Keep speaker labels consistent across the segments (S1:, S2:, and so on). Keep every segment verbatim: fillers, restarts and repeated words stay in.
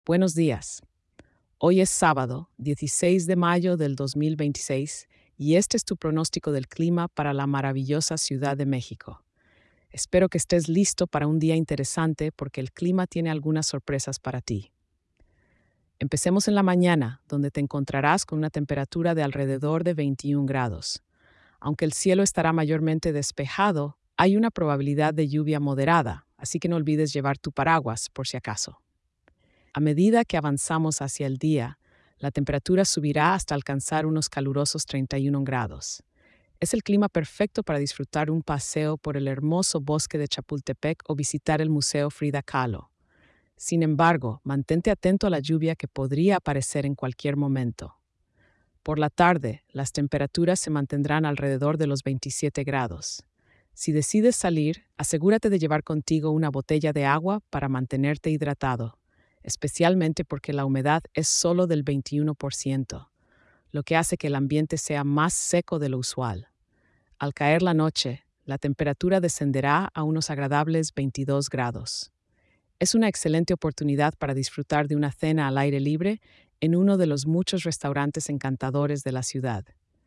S1: Buenos días. Hoy es sábado, dieciséis de mayo del dos mil veintiséis, y este es tu pronóstico del clima para la maravillosa Ciudad de México. Espero que estés listo para un día interesante porque el clima tiene algunas sorpresas para ti. Empecemos en la mañana, donde te encontrarás con una temperatura de alrededor de veintiún grados. Aunque el cielo estará mayormente despejado, hay una probabilidad de lluvia moderada, así que no olvides llevar tu paraguas por si acaso. A medida que avanzamos hacia el día, la temperatura subirá hasta alcanzar unos calurosos treinta y uno grados. Es el clima perfecto para disfrutar un paseo por el hermoso bosque de Chapultepec o visitar el Museo Frida Kahlo. Sin embargo, mantente atento a la lluvia que podría aparecer en cualquier momento. Por la tarde, las temperaturas se mantendrán alrededor de los veintisiete grados. Si decides salir, asegúrate de llevar contigo una botella de agua para mantenerte hidratado, especialmente porque la humedad es solo del veintiuno por ciento, lo que hace que el ambiente sea más seco de lo usual. Al caer la noche, la temperatura descenderá a unos agradables veintidós grados. Es una excelente oportunidad para disfrutar de una cena al aire libre en uno de los muchos restaurantes encantadores de la ciudad.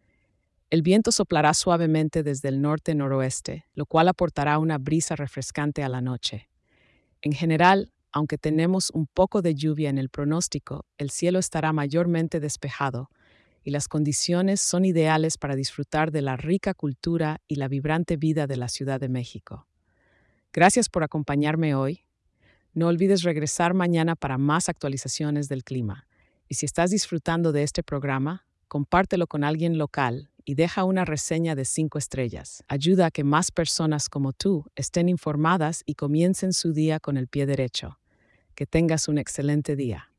S1: El viento soplará suavemente desde el norte-noroeste, lo cual aportará una brisa refrescante a la noche. En general, aunque tenemos un poco de lluvia en el pronóstico, el cielo estará mayormente despejado y las condiciones son ideales para disfrutar de la rica cultura y la vibrante vida de la Ciudad de México. Gracias por acompañarme hoy. No olvides regresar mañana para más actualizaciones del clima. Y si estás disfrutando de este programa, compártelo con alguien local y deja una reseña de cinco estrellas. Ayuda a que más personas como tú estén informadas y comiencen su día con el pie derecho. Que tengas un excelente día.